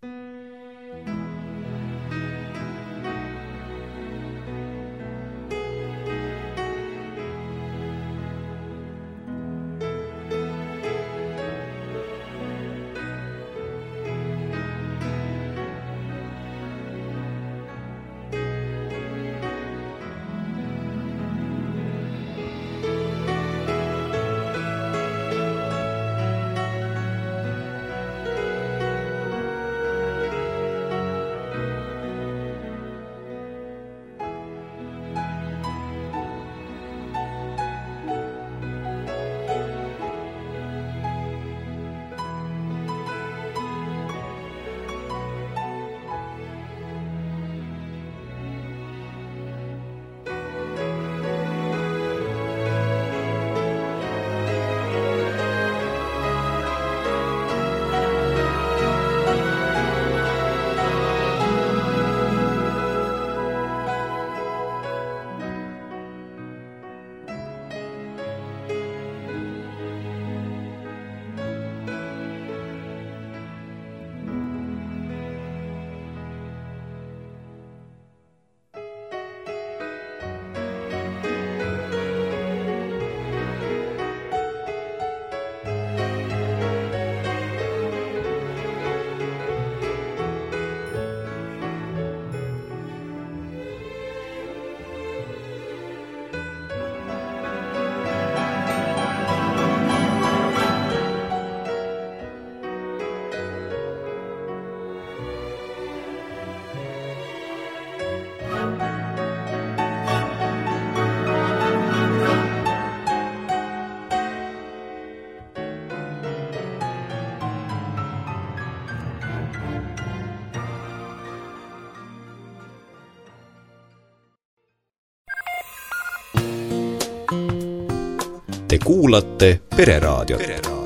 Te kuulate Pereraadiot.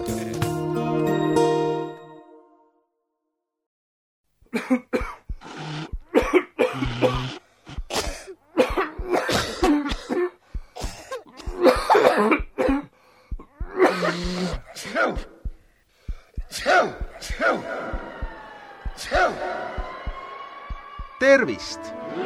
Tervist!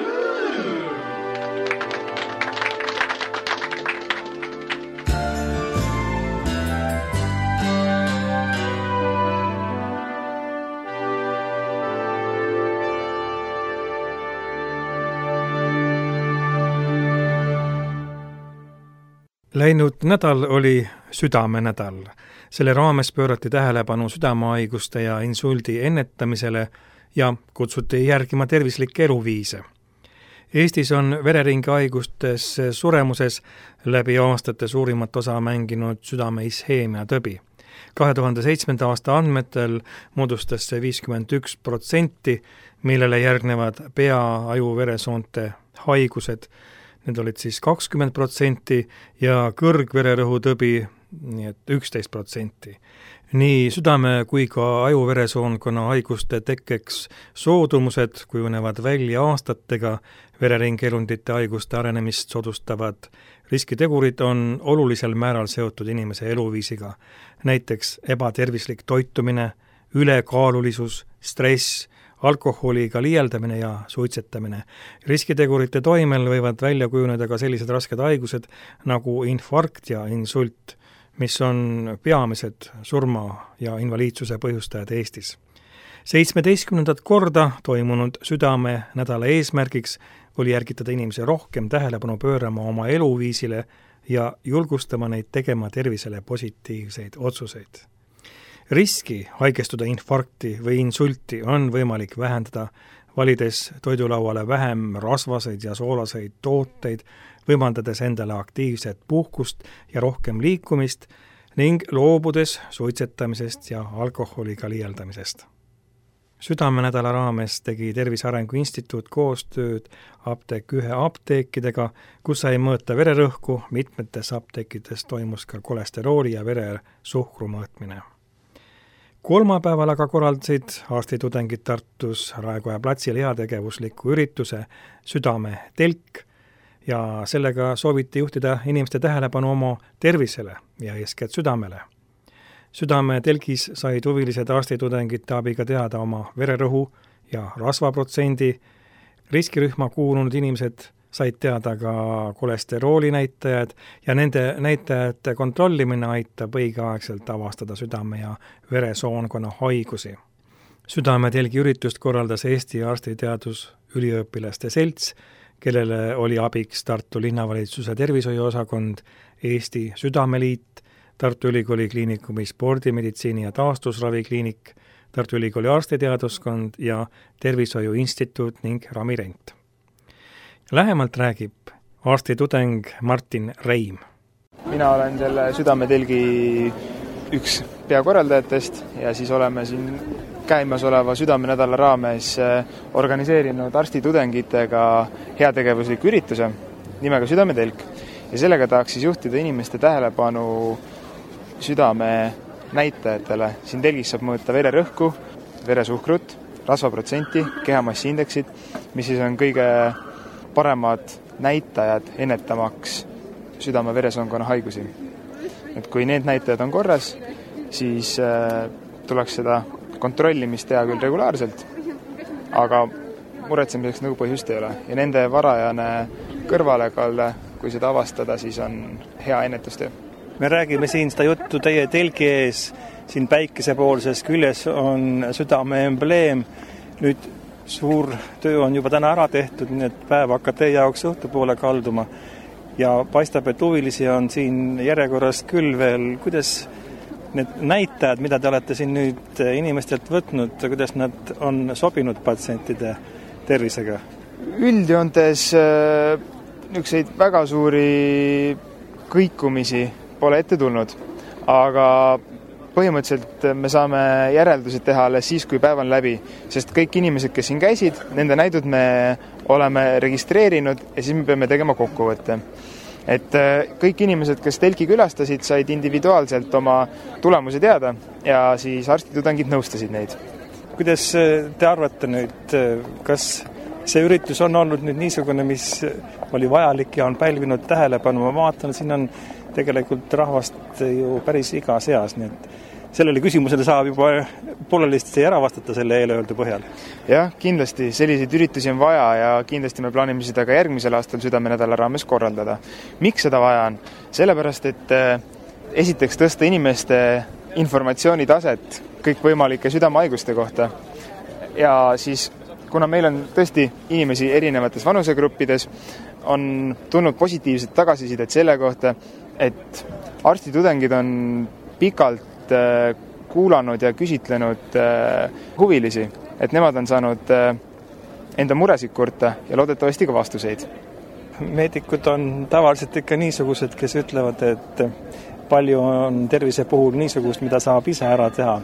Läinud nädal oli südamenädal. Selle raames pöörati tähelepanu südamehaiguste ja insuldi ennetamisele ja kutsuti järgima tervislikke eluviise. Eestis on vereringehaigustes suremuses läbi aastate suurimat osa mänginud südame isheemia tõbi. 2007. aasta andmetel moodustas see 51%, millele järgnevad pea-, aju-, veresoonte haigused. Need olid siis 20% ja kõrgvererõhu tõbi, nii et 11%. Nii südame kui ka aju-veresoonkonna haiguste tekkeks soodumused kujunevad välja aastatega, vereringeelundite haiguste arenemist soodustavad riskitegurid on olulisel määral seotud inimese eluviisiga, näiteks ebatervislik toitumine, ülekaalulisus, stress, alkoholiga liialdamine ja suitsetamine. Riskitegurite toimel võivad välja kujuneda ka sellised rasked haigused nagu infarkt ja insult, mis on peamised surma ja invaliidsuse põhjustajad Eestis. 17. korda toimunud südamenädala eesmärgiks oli järgitada inimesi rohkem tähelepanu pöörama oma eluviisile ja julgustama neid tegema tervisele positiivseid otsuseid. Riski haigestuda infarkti või insulti on võimalik vähendada, valides toidulauale vähem rasvaseid ja soolaseid tooteid, võimaldades endale aktiivset puhkust ja rohkem liikumist ning loobudes suitsetamisest ja alkoholiga liialdamisest. Südamenädala raames tegi Tervise Arengu Instituut koostööd Apteek 1 apteekidega, kus sai mõõta vererõhku, mitmetes apteekides toimus ka kolesterooli ja veresuhkru mõõtmine. Kolmapäeval aga korraldasid arstitudengid Tartus Raekoja platsil heategevusliku ürituse Südametelk ja sellega sooviti juhtida inimeste tähelepanu oma tervisele ja eeskätt südamele. Südametelgis said huvilised arstitudengite abiga teada oma vererõhu ja rasvaprotsendi, riskirühma kuulunud inimesed said teada ka kolesterooli näitajad ja nende näitajate kontrollimine aitab õigeaegselt avastada südame- ja veresoonkonna haigusi. Südametelgi üritust korraldas Eesti arstiteadusüliõpilaste selts, kellele oli abiks Tartu linnavalitsuse tervishoiuosakond, Eesti Südameliit, Tartu Ülikooli Kliinikumi spordimeditsiini ja taastusravikliinik, Tartu Ülikooli arstiteaduskond ja Tervishoiu Instituut ning Rami Rent. Lähemalt räägib arstitudeng Martin Reim. Mina olen selle Südametelgi üks peakorraldajatest ja siis oleme siin käimasoleva südamenädala raames organiseerinud arstitudengitega heategevusliku ürituse nimega Südametelk ja sellega tahaks siis juhtida inimeste tähelepanu südame näitajatele. Siin telgis saab mõõta vererõhku, veresuhkrut, rasvaprotsenti, kehamassiindeksit, mis siis on kõige paremad näitajad ennetamaks südame-veresoonkonna haigusi. Et kui need näitajad on korras, siis tuleks seda kontrollimist teha küll regulaarselt, aga muretsemiseks nagu põhjust ei ole. Ja nende varajane kõrvalekalle, kui seda avastada, siis on hea ennetustöö. Me räägime siin seda juttu teie telgi ees, siin päikesepoolses küljes on südame embleem. Nüüd suur töö on juba täna ära tehtud, nii et päev hakkab teie jaoks õhtupoole kalduma ja paistab, et huvilisi on siin järjekorras küll veel. Kuidas need näitajad, mida te olete siin nüüd inimestelt võtnud, kuidas nad on sobinud patsientide tervisega? Üldjoontes niisuguseid väga suuri kõikumisi pole ette tulnud, aga põhimõtteliselt me saame järeldused teha alles siis, kui päev on läbi, sest kõik inimesed, kes siin käisid, nende näidud me oleme registreerinud ja siis me peame tegema kokkuvõtte. Et kõik inimesed, kes telki külastasid, said individuaalselt oma tulemuse teada ja siis arstitudengid nõustasid neid. Kuidas te arvate nüüd, kas see üritus on olnud nüüd niisugune, mis oli vajalik ja on pälvinud tähelepanu? Ma vaatan, siin on tegelikult rahvast ju päris igas eas, nii et sellele küsimusele saab juba poolelisti ära vastata selle eelöeldu põhjal. Jah, kindlasti selliseid üritusi on vaja ja kindlasti me plaanime seda ka järgmisel aastal südamenädala raames korraldada. Miks seda vaja on? Sellepärast, et esiteks tõsta inimeste informatsiooni taset kõikvõimalike südamehaiguste kohta ja siis kuna meil on tõesti inimesi erinevates vanusegruppides, on tulnud positiivset tagasisidet selle kohta, et arstitudengid on pikalt kuulanud ja küsitlenud huvilisi, et nemad on saanud enda muresid kurta ja loodetavasti ka vastuseid. Meedikud on tavaliselt ikka niisugused, kes ütlevad, et palju on tervise puhul niisugust, mida saab ise ära teha.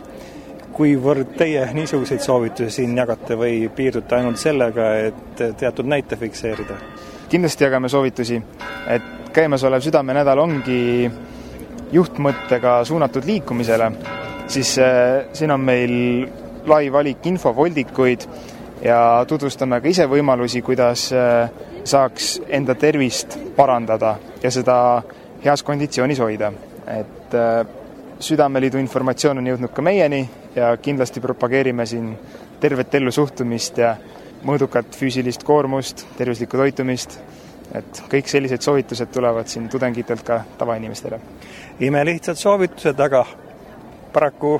Kuivõrd teie niisuguseid soovitusi siin jagate või piirdute ainult sellega, et teatud näite fikseerida? Kindlasti jagame soovitusi, et käimasolev südamenädal ongi juhtmõttega suunatud liikumisele, siis siin on meil lai valik infovoldikuid ja tutvustame ka ise võimalusi, kuidas saaks enda tervist parandada ja seda heas konditsioonis hoida. Et Südameliidu informatsioon on jõudnud ka meieni ja kindlasti propageerime siin tervet ellu suhtumist ja mõõdukat füüsilist koormust, tervislikku toitumist, et kõik sellised soovitused tulevad siin tudengitelt ka tavainimestele. Imelihtsad soovitused, aga paraku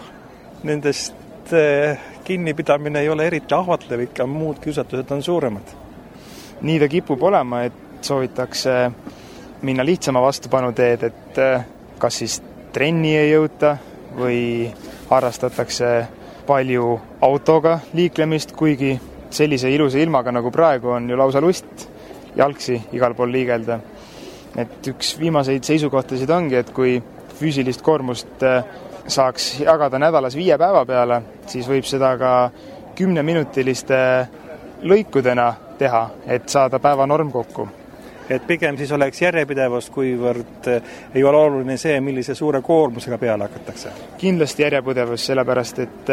nendest kinnipidamine ei ole eriti ahvatlev, ikka muud kiusatused on suuremad. Nii ta kipub olema, et soovitakse minna lihtsama vastupanu teed, et kas siis trenni ei jõuta või harrastatakse palju autoga liiklemist, kuigi sellise ilusa ilmaga nagu praegu on ju lausa lust jalgsi igal pool liigelda. Et üks viimaseid seisukohtasid ongi, et kui füüsilist koormust saaks jagada nädalas 5 päeva peale, siis võib seda ka 10-minutiliste lõikudena teha, et saada päeva norm kokku. Et pigem siis oleks järjepidevust, kuivõrd ei ole oluline see, millise suure koormusega peale hakatakse? Kindlasti järjepidevus, sellepärast et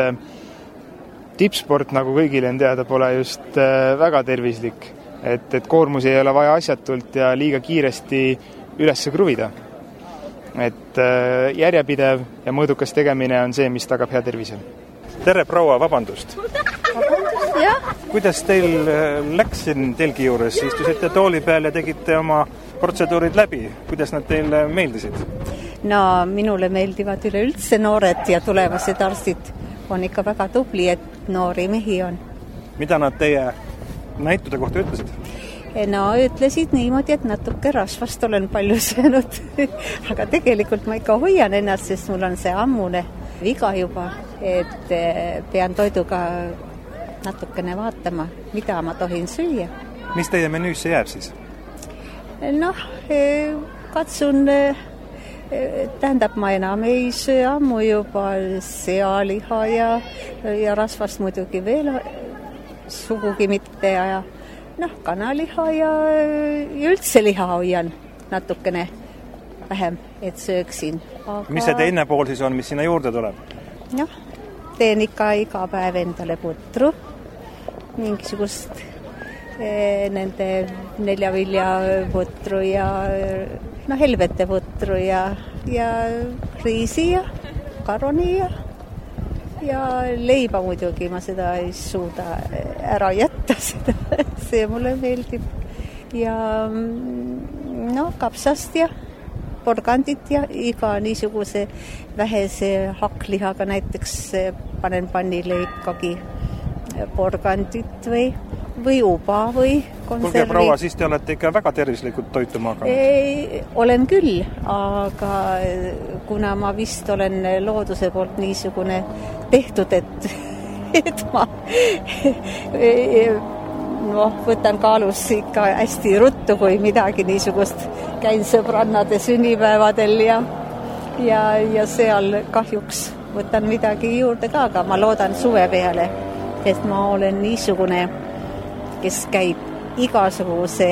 tippsport, nagu kõigile on teada, pole just väga tervislik. Et koormusi ei ole vaja asjatult ja liiga kiiresti üles kruvida. et järjepidev ja mõõdukas tegemine on see, mis tagab hea tervise. Tere, proua, vabandust! Vabandust, jah. Kuidas teil läks siin telgi juures? Istusite tooli peal ja tegite oma protseduurid läbi. Kuidas nad teile meeldisid? No minule meeldivad üleüldse noored ja tulevased arstid on ikka väga tubli, et noori mehi on. Mida nad teie näitude kohta ütlesid? No ütlesid niimoodi, et natuke rasvast olen palju söönud, aga tegelikult ma ikka hoian ennast, sest mul on see ammune viga juba, et pean toiduga natukene vaatama, mida ma tohin süüa. Mis teie menüüsse jääb siis? Noh, katsun, tähendab, ma enam ei söö ammu juba sealiha ja rasvast muidugi veel sugugi mitte ja kanaliha ja üldse liha hoian natukene vähem, et sööksin. Aga... Mis see teine pool siis on, mis sinna juurde tuleb? Teen ikka iga päev endale putru, mingisugust nende 4 vilja putru ja helvete putru ja riisi ja karoni ja leiba muidugi, ma seda ei suuda ära jätta, see mulle meeldib. Ja kapsast ja porgandit ja iga niisuguse vähese hakklihaga, näiteks panen pannile ikkagi porgandit või uba või konservi. Kuulge, proua, siis te olete ikka väga tervislikult toituma hakanud. Olen küll, aga kuna ma vist olen looduse poolt niisugune tehtud, et ma võtan kaalus ikka hästi ruttu, kui midagi niisugust käin sõbrannade sünnipäevadel ja seal kahjuks võtan midagi juurde ka, aga ma loodan suve peale, et ma olen niisugune, kes käib igasuguse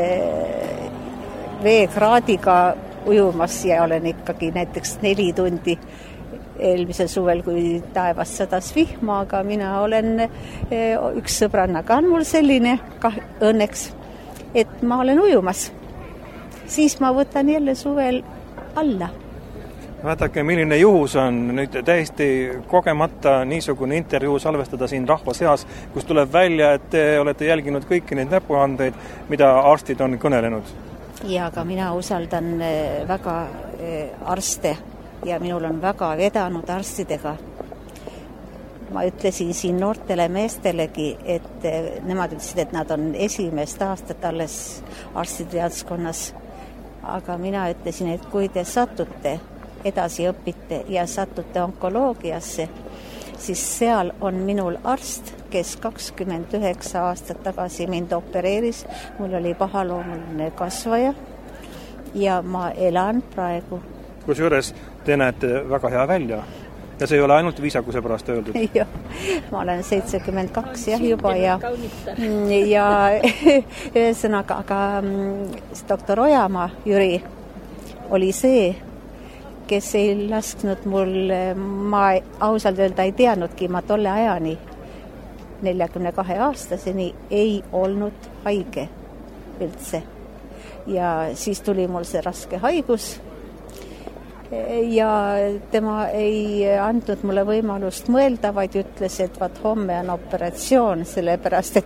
veekraadiga ujumas ja olen ikkagi näiteks 4 tundi eelmisel suvel, kui taevas sadas vihma, aga mina olen, üks sõbrannaga on mul selline, õnneks, et ma olen ujumas. Siis ma võtan jälle suvel alla. Vaadake, milline juhus on nüüd täiesti kogemata niisugune intervjuu salvestada siin rahva seas, kus tuleb välja, et te olete jälginud kõiki neid näpuandeid, mida arstid on kõnelenud. Ja, aga mina usaldan väga arste ja minul on väga vedanud arstidega. Ma ütlesin siin noortele meestelegi, et nemad ütlesid, et nad on esimest aastat alles arstiteaduskonnas. Aga mina ütlesin, et kui te satute, edasi õpite ja satute onkoloogiasse, siis seal on minul arst, kes 29 aastat tagasi mind opereeris. Mul oli pahaloomuline kasvaja ja ma elan praegu. Kusjuures te näete väga hea välja ja see ei ole ainult viisakuse pärast öeldud. Jah, ma olen 72 juba ja ühesõnaga, aga doktor Ojamaa Jüri oli see, kes ei lasknud mul, ma ausalt öelda ei teadnudki, ma tolle ajani 42 aastaseni ei olnud haige üldse. Ja siis tuli mul see raske haigus ja tema ei andnud mulle võimalust mõelda, vaid ütles, et vaat homme on operatsioon, sellepärast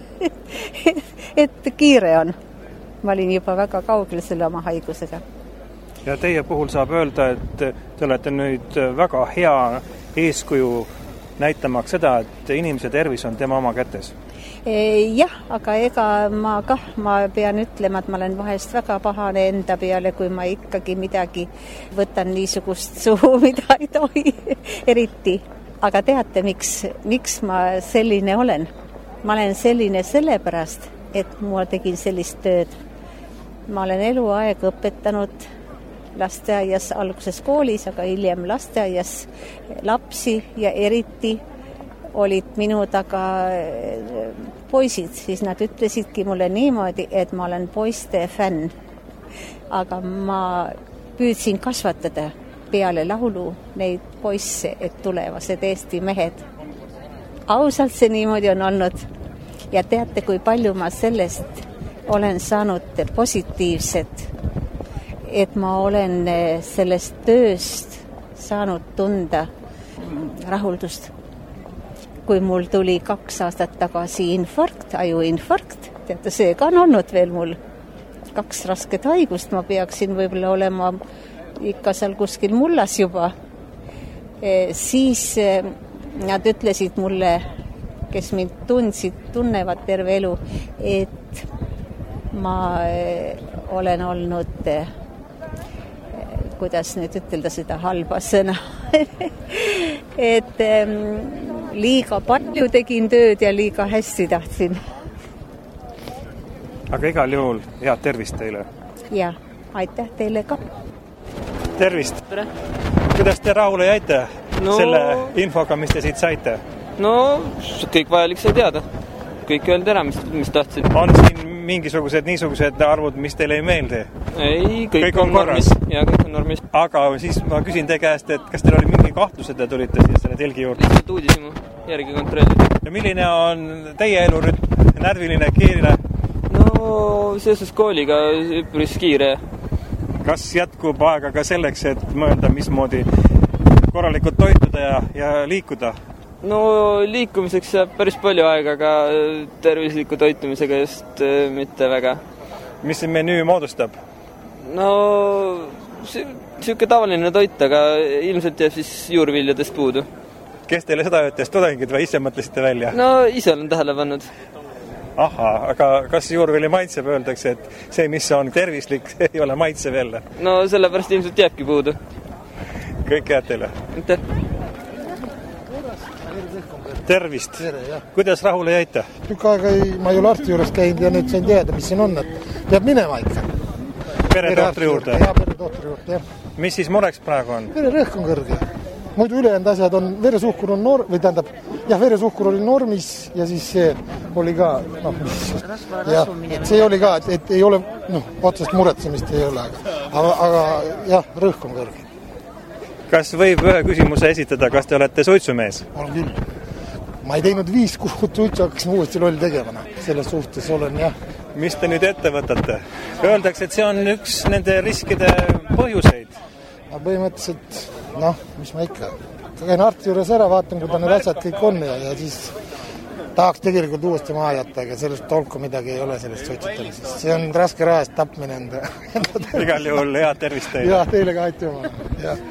et kiire on. Ma olin juba väga kaugel selle oma haigusega. Ja teie puhul saab öelda, et te olete nüüd väga hea eeskuju näitamaks seda, et inimese tervis on tema oma kätes. Jah, aga ega ma pean ütlema, et ma olen vahest väga pahane enda peale, kui ma ikkagi midagi võtan niisugust suhu, mida ei tohi eriti. Aga teate, miks ma selline olen? Ma olen selline sellepärast, et ma tegin sellist tööd. Ma olen eluaeg õpetanud lasteaias, alguses koolis, aga hiljem lasteaias lapsi ja eriti olid minu taga poisid, siis nad ütlesidki mulle niimoodi, et ma olen poiste fänn. Aga ma püüdsin kasvatada peale laulu neid poisse, et tulevased Eesti mehed. Ausalt see niimoodi on olnud. Ja teate, kui palju ma sellest olen saanud positiivset et ma olen sellest tööst saanud tunda rahuldust. Kui mul tuli 2 aastat tagasi infarkt, ajuinfarkt, teate, seega on olnud veel mul 2 rasket haigust, ma peaksin võib-olla olema ikka seal kuskil mullas juba. Siis nad ütlesid mulle, kes mind tunnevad terve elu, et ma olen olnud, kuidas nüüd ütelda seda halba sõna, et liiga palju tegin tööd ja liiga hästi tahtsin. Aga igal juhul head tervist teile. Ja, aitäh teile ka. Tervist. Kuidas te rahule jäite selle infoga, mis te siit saite? No, kõik vajalik sai teada. Kõik öeldi ära, mis tahtsin. On siin mingisugused niisugused arvud, mis teile ei meeldi? Ei, kõik on normis. Ja, kõik on normis. Aga siis ma küsin te käest, et kas teil oli mingi kahtlus, et te tulite siia selle telgi juurde? Lihtsalt uudisimu, järgi kontrollida. Ja milline on teie elurütm? Närviline, kiire? No, seoses kooliga üpris kiire. Kas jätkub aega ka selleks, et mõelda, mismoodi korralikult toituda ja liikuda? No, liikumiseks saab päris palju aega, aga tervisliku toitumisega just mitte väga. Mis see menüü moodustab? No, siuke tavaline toit, aga ilmselt jääb siis juurviljadest puudu. Kes teile seda ütles, tudengid või ise mõtlesite välja? No, ise olen tähele pannud. Aha, aga kas juurvilja maitseb, öeldakse, et see, mis on tervislik, ei ole maitsev jälle? No, sellepärast ilmselt jääbki puudu. Kõik head teile. Aitäh. Tervist. Kuidas rahule jäite? Tükk aega ma ei ole arsti juures käinud ja nüüd sain teada, mis siin on, et peab minema ikka. Peretohtri juurde? Jaa, peretohtri juurde, jah. Mis siis mureks praegu on? Vererõhk on kõrge. Muidu ülejäänud asjad on, veresuhkur on veresuhkur oli normis ja siis see oli ka, see oli ka, et ei ole, otsest muretsemist ei ole, aga jah, rõhk on kõrge. Kas võib ühe küsimuse esitada, kas te olete suitsumees? Olen küll. Ma ei teinud 5 kuud suitsu, hakkasin uuesti loll tegevana. Selles suhtes olen, jah. Mis te nüüd ette võtate? Öeldakse, et see on üks nende riskide põhjuseid. Põhimõtteliselt, mis ma ikka. Käin arsti juures ära, vaatan, kui ta need asjad kõik on ja siis tahaks tegelikult uuesti maha jätta, aga sellest tolku midagi ei ole sellest suitsutamisest. See on raske rahast tapmine enda. Igal juhul head tervist teile. Jah, teile ka aitüma. Jah.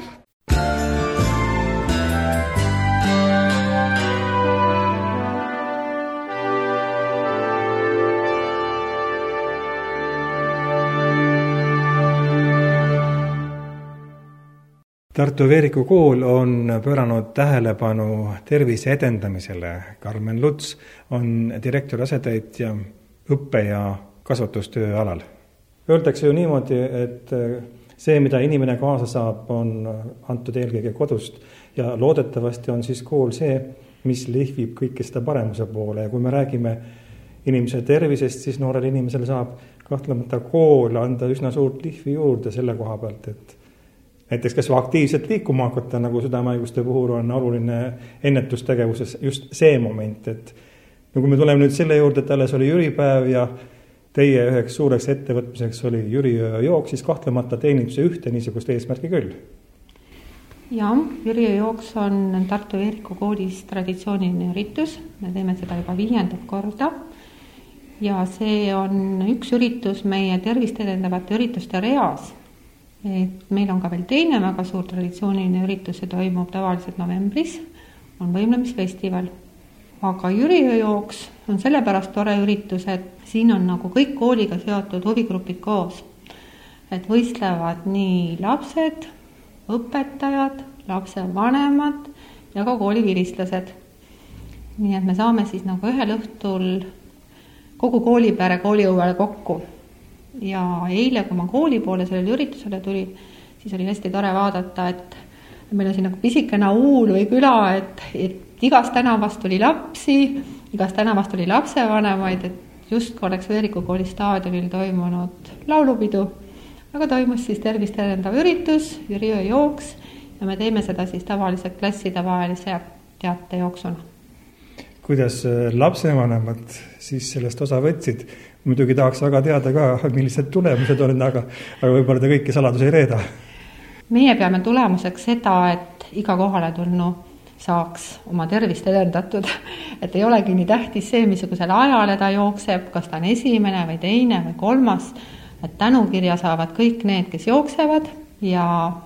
Tartu Veeriku kool on pööranud tähelepanu tervise edendamisele. Karmen Luts on direktori asetäitja õppe- ja kasvatustöö alal. Öeldakse ju niimoodi, et see, mida inimene kaasa saab, on antud eelkõige kodust ja loodetavasti on siis kool see, mis lihvib kõike seda paremuse poole. Ja kui me räägime inimese tervisest, siis noorel inimesel saab kahtlemata kool anda üsna suurt lihvi juurde selle koha pealt, et näiteks kas aktiivselt liikuma hakata, nagu südamehaiguste puhul on oluline ennetustegevuses just see moment, et kui me tuleme nüüd selle juurde, et alles oli jüripäev ja teie üheks suureks ettevõtmiseks oli jürijooks, siis kahtlemata teenib see ühte niisugust eesmärki küll. Jah, jürijooks on Tartu Veeriku koolis traditsiooniline üritus, me teeme seda juba 5. korda ja see on üks üritus meie tervist edendavate ürituste reas. Et meil on ka veel teine väga suur traditsiooniline üritus, see toimub tavaliselt novembris, on võimlemisfestival. Aga jürijooks on sellepärast tore üritus, et siin on nagu kõik kooliga seotud huvigrupid koos. Et võistlevad nii lapsed, õpetajad, lapsevanemad ja ka koolivilistlased. Nii et me saame siis nagu ühel õhtul kogu koolipere kooliõuele kokku. Ja eile, kui ma kooli poole sellele üritusele tulin, siis oli hästi tore vaadata, et meil on siin nagu pisikene uul või küla, et igast tänavast tuli lapsi, igast tänavast tuli lapsevanemaid, et just kui oleks Veeriku kooli staadionil toimunud laulupidu, aga toimus siis tervist edendav üritus, jürijooks ja me teeme seda siis tavaliselt klassidevahelise teatejooksuna. Kuidas lapsevanemad siis sellest osa võtsid? Muidugi tahaks väga teada ka, millised tulemused on, aga võib-olla te kõiki saladusi ei reeda. Meie peame tulemuseks seda, et iga kohale tulnu saaks oma tervist edendatud, et ei olegi nii tähtis see, missugusele ajale ta jookseb, kas ta on esimene või teine või kolmas, et tänukirja saavad kõik need, kes jooksevad ja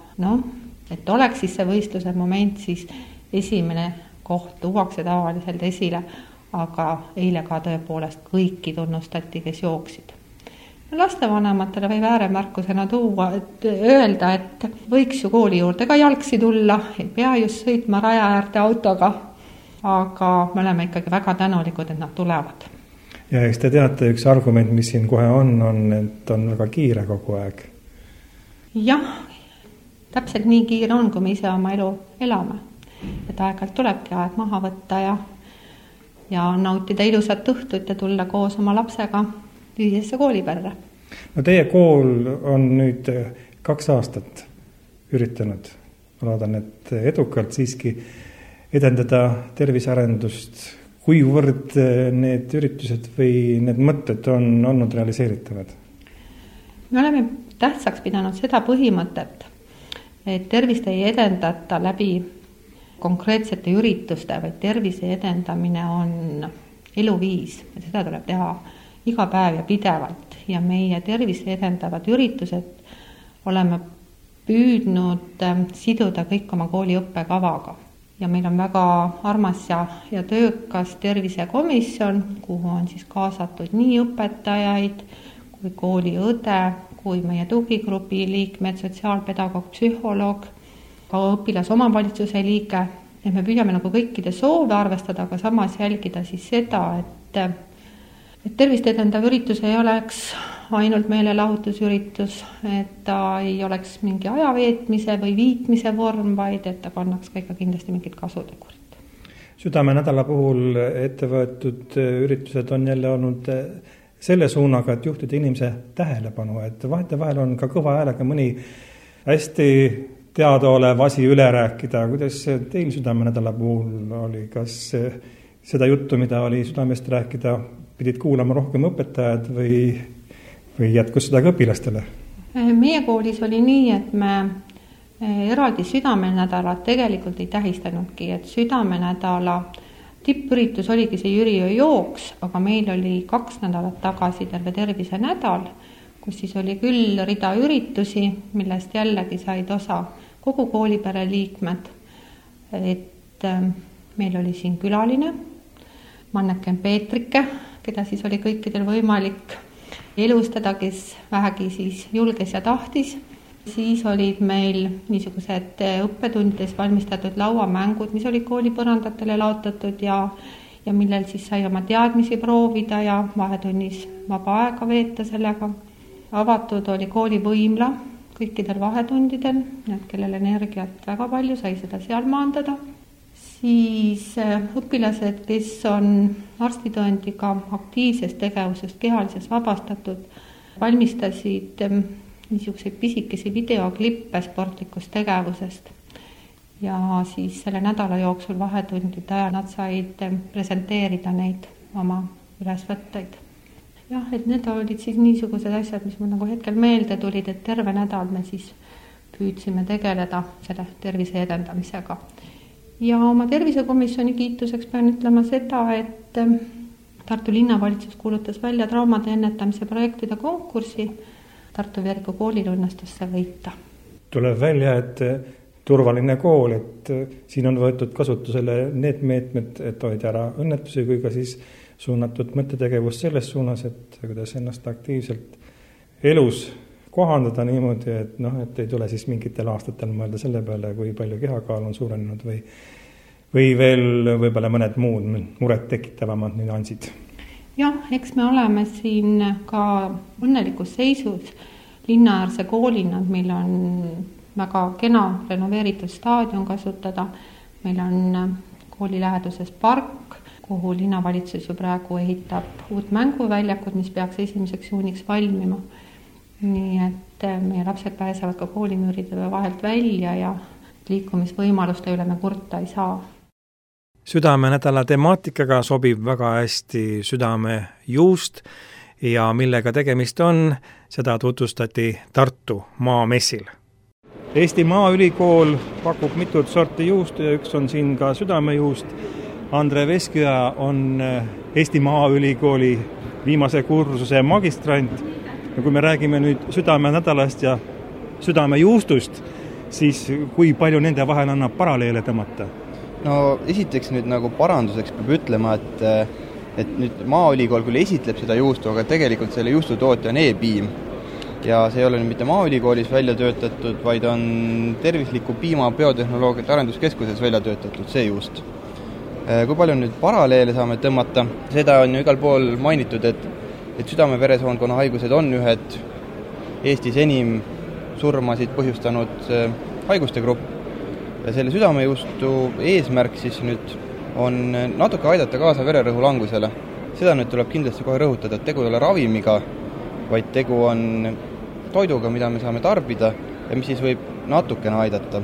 et oleks siis see võistluse moment, siis esimene koht tuuakse tavaliselt esile, aga eile ka tõepoolest kõiki tunnustati, kes jooksid. Lastevanematele võib ääremärkusena tuua, et öelda, et võiks ju kooli juurde ka jalgsi tulla, ei pea just sõitma raja äärde autoga, aga me oleme ikkagi väga tänulikud, et nad tulevad. Ja eks te teate, üks argument, mis siin kohe on, et on väga kiire kogu aeg. Jah, täpselt nii kiire on, kui me ise oma elu elame. Et aeg-ajalt tulebki aeg maha võtta ja nautida ilusat õhtut ja tulla koos oma lapsega ühisesse kooliperre. No teie kool on nüüd 2 aastat üritanud, ma loodan, et edukalt siiski edendada tervisearendust. Kuivõrd need üritused või need mõtted on olnud realiseeritavad? Me oleme tähtsaks pidanud seda põhimõtet, et tervist ei edendata läbi konkreetsete ürituste, vaid tervise edendamine on eluviis ja seda tuleb teha iga päev ja pidevalt. Ja meie tervise edendavad üritused oleme püüdnud siduda kõik oma kooli õppekavaga. Ja meil on väga armas ja töökas tervisekomisjon, kuhu on siis kaasatud nii õpetajaid kui kooli õde, kui meie tugigrupi liikmed, sotsiaalpedagoog, psühholoog, ka õpilasomavalitsuse liige, et me püüame nagu kõikide soove arvestada, aga samas jälgida siis seda, et tervist edendav üritus ei oleks ainult meelelahutusüritus, et ta ei oleks mingi ajaveetmise või viitmise vorm, vaid et ta kannaks ka ikka kindlasti mingit kasutegurit. Südamenädala puhul ette võetud üritused on jälle olnud selle suunaga, et juhtida inimese tähelepanu, et vahetevahel on ka kõva häälega mõni hästi teadaolev asi üle rääkida. Kuidas teil südamenädala puhul oli? Kas seda juttu, mida oli südamest rääkida, pidid kuulama rohkem õpetajad või jätkus seda ka õpilastele? Meie koolis oli nii, et me eraldi südamenädalat tegelikult ei tähistanudki, et südamenädala tippüritus oligi see Jüriöö jooks, aga meil oli 2 nädalat tagasi terve tervise nädal, kus siis oli küll rida üritusi, millest jällegi said osa kogu koolipere liikmed, et meil oli siin külaline, Manneken Peetrike, keda siis oli kõikidel võimalik elustada, kes vähegi siis julges ja tahtis. Siis olid meil niisugused õppetundides valmistatud lauamängud, mis olid koolipõrandatele laotatud ja millel siis sai oma teadmisi proovida ja vahetunnis vaba aega veeta sellega. Avatud oli kooli võimla kõikidel vahetundidel, kellel energiat väga palju, sai seda seal maandada. Siis õpilased, kes on arstitõendiga aktiivsest tegevusest kehalises vabastatud, valmistasid niisuguseid pisikesi videoklippe sportlikust tegevusest. Ja siis selle nädala jooksul vahetundide ajal nad said presenteerida neid oma ülesvõtteid. Jah, et need olid siis niisugused asjad, mis mul nagu hetkel meelde tulid, et terve nädal me siis püüdsime tegeleda selle tervise edendamisega. Ja oma tervisekomisjoni kiituseks pean ütlema seda, et Tartu linnavalitsus kuulutas välja traumade ennetamise projektide konkursi. Tartu Veeriku koolil õnnestus see võita. Tuleb välja, et turvaline kool, et siin on võetud kasutusele need meetmed, et hoida ära õnnetusi, kui ka siis suunatud mõttetegevus selles suunas, et kuidas ennast aktiivselt elus kohandada niimoodi, et ei tule siis mingitel aastatel mõelda selle peale, kui palju kehakaal on suurenenud või veel võib-olla mõned muud muret tekitavamad nüansid. Jah, eks me oleme siin ka õnnelikus seisus linnaäärse koolina, meil on väga kena renoveeritud staadion kasutada, meil on kooli läheduses park, kuhu linnavalitsus ju praegu ehitab uut mänguväljakut, mis peaks 1. juuniks valmima. Nii et meie lapsed pääsevad ka koolimüüride vahelt välja ja liikumisvõimaluste üle me kurta ei saa. Südamenädala temaatikaga sobib väga hästi südamejuust ja millega tegemist on, seda tutvustati Tartu Maamessil. Eesti Maaülikool pakub mitut sorti juustu ja üks on siin ka südamejuust. Andre Veskja on Eesti Maaülikooli viimase kursuse magistrant. Ja kui me räägime nüüd südamenädalast ja südamejuustust, siis kui palju nende vahel annab paralleele tõmmata? No esiteks nüüd nagu paranduseks peab ütlema, et nüüd Maaülikool küll esitleb seda juustu, aga tegelikult selle juustutootja on E-piim. Ja see ei ole nüüd mitte Maaülikoolis välja töötatud, vaid on tervisliku piima biotehnoloogiate arenduskeskuses välja töötatud see juust. Kui palju nüüd paralleele saame tõmmata, seda on ju igal pool mainitud, et südame-veresoonkonna haigused on ühed Eestis enim surmasid põhjustanud haiguste grupp. Ja selle südamejuustu eesmärk siis nüüd on natuke aidata kaasa vererõhu langusele. Seda nüüd tuleb kindlasti kohe rõhutada, et tegu ei ole ravimiga, vaid tegu on toiduga, mida me saame tarbida ja mis siis võib natukene aidata.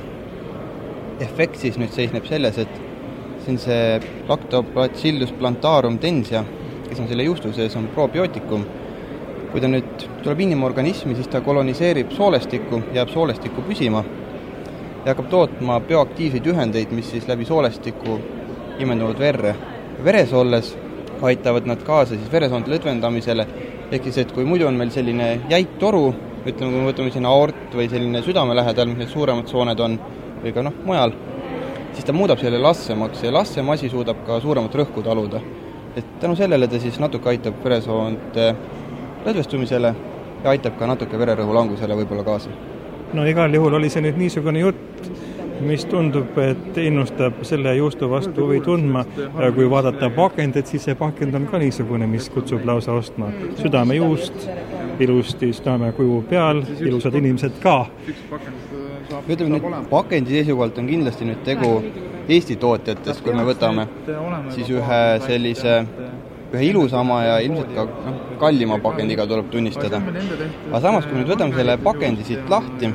Efekt siis nüüd seisneb selles, et see on see Lactobacillus plantarum tensia, kes on selle juustu sees, on probiootikum. Kui ta nüüd tuleb inimorganismi, siis ta koloniseerib soolestikku, jääb soolestikku püsima ja hakkab tootma bioaktiivseid ühendeid, mis siis läbi soolestikku imenduvad verre. Veres olles aitavad nad kaasa siis veresoonte lõdvendamisele, ehk siis, et kui muidu on meil selline jäik toru, ütleme, kui me võtame siin aort või selline südame lähedal, mis need suuremad sooned on, või ka mujal, siis ta muudab selle lassemaks ja lassem asi suudab ka suuremat rõhku taluda. Et tänu sellele ta siis natuke aitab veresoonte lõdvestumisele ja aitab ka natuke vererõhu langusele võib-olla kaasa. No igal juhul oli see nüüd niisugune jutt, mis tundub, et innustab selle juustu vastu huvi tundma. Kui vaadata pakendit, siis see pakend on ka niisugune, mis kutsub lausa ostma. Südamejuust, ilusti südamekuju peal, ilusad inimesed ka. Ütleme nüüd, pakendi seisukohalt on kindlasti nüüd tegu Eesti tootjatest, kui me võtame siis ühe ilusama ja ilmselt ka kallima pakendiga tuleb tunnistada. Aga samas, kui nüüd võtame selle pakendi siit lahti,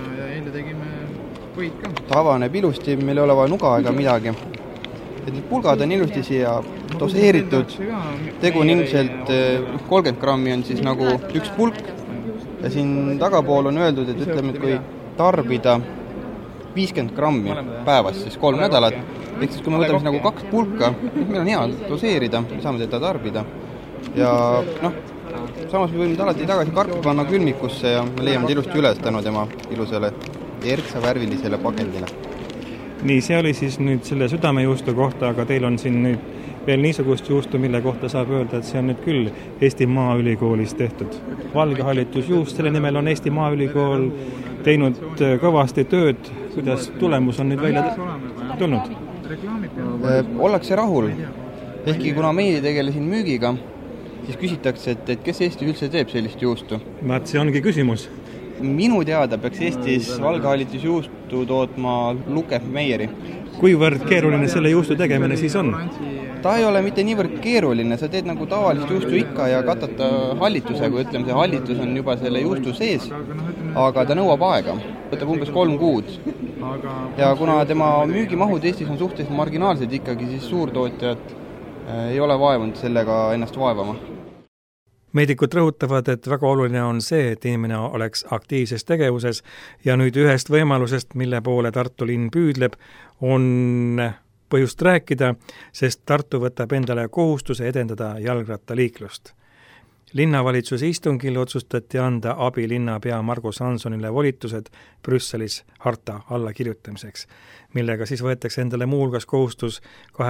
ta avaneb ilusti, meil ei ole vaja nuga ega midagi. Et need pulgad on ilusti siia doseeritud, tegu on ilmselt 30 grammi on siis nagu üks pulk ja siin tagapool on öeldud, et ütleme, et kui tarbida 50 grammi päevas, siis 3 nädalat. Ehk siis, kui me võtame nagu 2 pulka, meil on hea doseerida, me saame seda tarbida. Ja samas me võime alati tagasi karpi panna külmikusse ja me leiame ilusti üles tänu tema ilusale erksavärvilisele pakendile. Nii, see oli siis nüüd selle südamejuustu kohta, aga teil on siin nüüd veel niisugust juustu, mille kohta saab öelda, et see on nüüd küll Eesti Maaülikoolis tehtud. Valgehallitusjuust, selle nimel on Eesti Maaülikool teinud kõvasti tööd, kuidas tulemus on nüüd välja tulnud? Ollakse rahul. Ehkki kuna meie tegelesin müügiga, siis küsitakse, et kes Eestis üldse teeb sellist juustu? See ongi küsimus. Minu teada peaks Eestis valgehallitusjuustu tootma Luke Meieri. Kuivõrd keeruline selle juustu tegemine siis on? Ta ei ole mitte niivõrd keeruline, sa teed nagu tavalist juustu ikka ja katata hallituse, kui ütleme, see hallitus on juba selle juustu sees, aga ta nõuab aega, võtab umbes 3 kuud. Ja kuna tema müügimahud Eestis on suhteliselt marginaalsed ikkagi, siis suurtootjad ei ole vaevunud sellega ennast vaevama. Meedikud rõhutavad, et väga oluline on see, et inimene oleks aktiivses tegevuses ja nüüd ühest võimalusest, mille poole Tartu linn püüdleb, on põhjust rääkida, sest Tartu võtab endale kohustuse edendada jalgrattaliiklust. Linnavalitsuse istungil otsustati anda abi linnapea Margus Hansonile volitused Brüsselis harta allakirjutamiseks, millega siis võetakse endale muuhulgas kohustus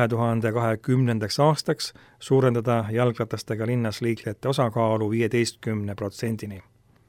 2020. aastaks suurendada jalgratastega linnas liiklejate osakaalu 15%.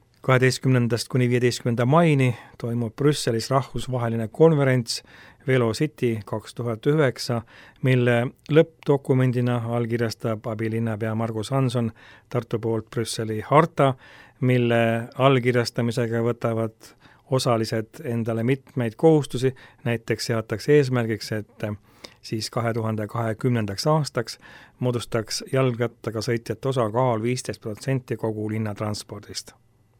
12. kuni 15. maini toimub Brüsselis rahvusvaheline konverents Velo City 2009, mille lõppdokumendina allkirjastab abilinnapea Margus Hanson Tartu poolt Brüsseli harta, mille allkirjastamisega võtavad osalised endale mitmeid kohustusi, näiteks seatakse eesmärgiks, et siis 2020. aastaks moodustaks jalgrattaga sõitjate osakaal 15% kogu linnatranspordist.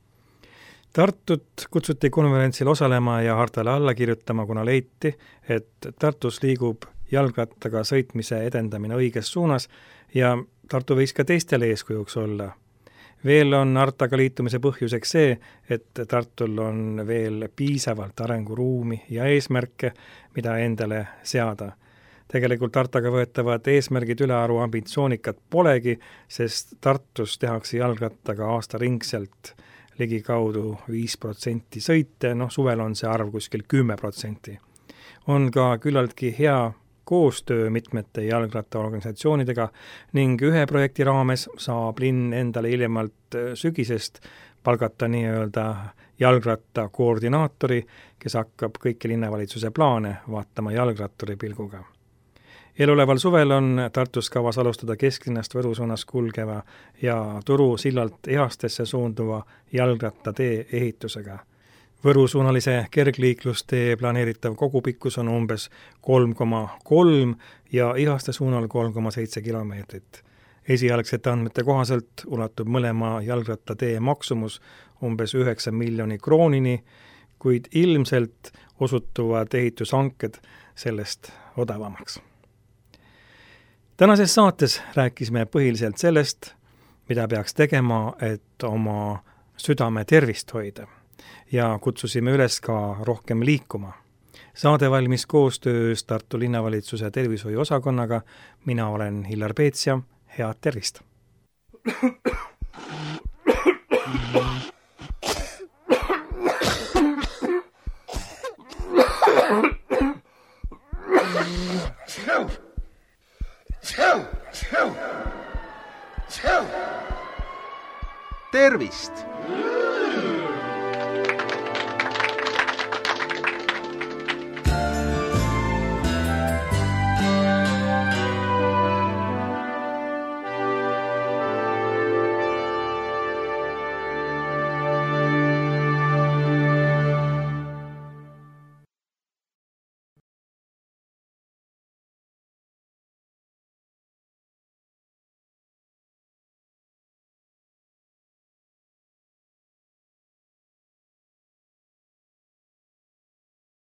Tartut kutsuti konverentsil osalema ja hartale alla kirjutama, kuna leiti, et Tartus liigub jalgrattaga sõitmise edendamine õiges suunas ja Tartu võiks ka teistele eeskujuks olla. Veel on Artaga liitumise põhjuseks see, et Tartul on veel piisavalt arenguruumi ja eesmärke, mida endale seada. Tegelikult Artaga võetavad eesmärgid ülearu ambitsioonikad polegi, sest Tartus tehakse jalgrattaga aastaringselt ligikaudu 5% sõite, suvel on see arv kuskil 10%. On ka küllaltki hea koostöö mitmete jalgrattaorganisatsioonidega ning ühe projekti raames saab linn endale hiljemalt sügisest palgata nii-öelda jalgratta koordinaatori, kes hakkab kõiki linnavalitsuse plaane vaatama jalgratturi pilguga. Eeloleval suvel on Tartus kavas alustada kesklinnast Võru suunas kulgeva ja Turu sillalt Ehastesse suunduva jalgrattatee ehitusega. Võru-suunalise kergliiklustee planeeritav kogupikkus on umbes 3,3 ja Ihaste suunal 3,7 kilomeetrit. Esialgsete andmete kohaselt ulatub mõlema jalgrattatee maksumus umbes 9 miljoni kroonini, kuid ilmselt osutuvad ehitushanked sellest odavamaks. Tänases saates rääkisime põhiliselt sellest, mida peaks tegema, et oma südame tervist hoida. Ja kutsusime üles ka rohkem liikuma. Saade valmis koostöös Tartu linnavalitsuse tervishoiuosakonnaga. Mina olen Hillar Peetsja. Head tervist! Tervist!